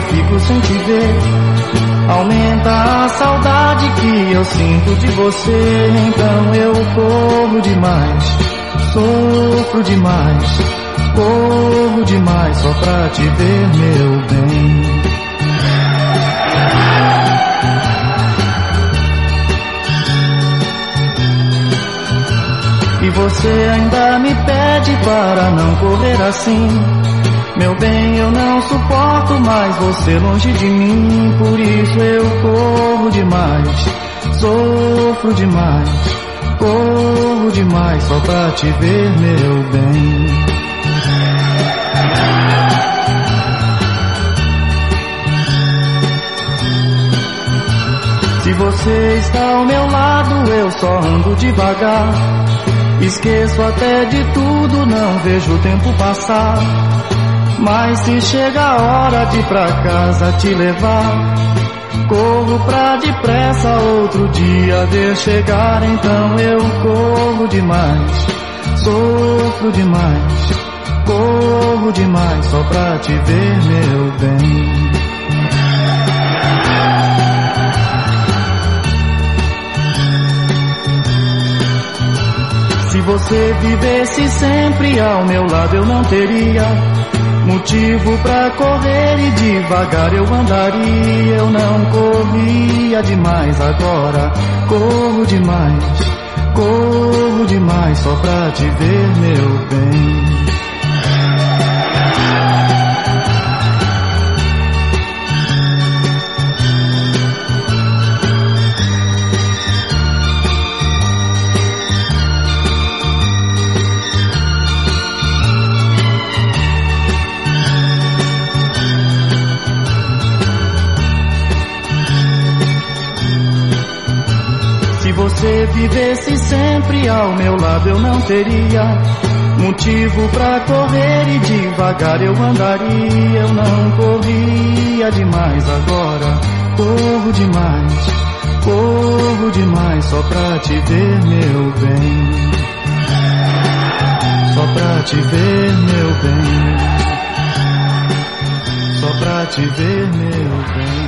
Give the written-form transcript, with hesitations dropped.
fico sem te ver. Aumenta a saudade que eu sinto de você. Então eu corro demais, sofro demais, corro demais só pra te ver, meu bem. E você ainda me pede para não correr assim. Meu bem, eu não suporto mais você longe de mim. Por isso eu corro demais, sofro demais, corro demais só pra te ver, meu bem. Se você está ao meu lado, eu só ando devagar. Esqueço até de tudo, não vejo o tempo passar. Mas se chega a hora de ir pra casa te levar, corro pra depressa outro dia ver chegar. Então eu corro demais, sofro demais, corro demais só pra te ver, meu bem. Se você vivesse sempre ao meu lado, eu não teria motivo pra correr e devagar eu andaria. Eu não corria demais, agora corro demais só pra te ver, meu bem. Se você vivesse sempre ao meu lado, eu não teria motivo pra correr e devagar eu andaria. Eu não corria demais, agora corro demais só pra te ver, meu bem. Só pra te ver, meu bem. Só pra te ver, meu bem.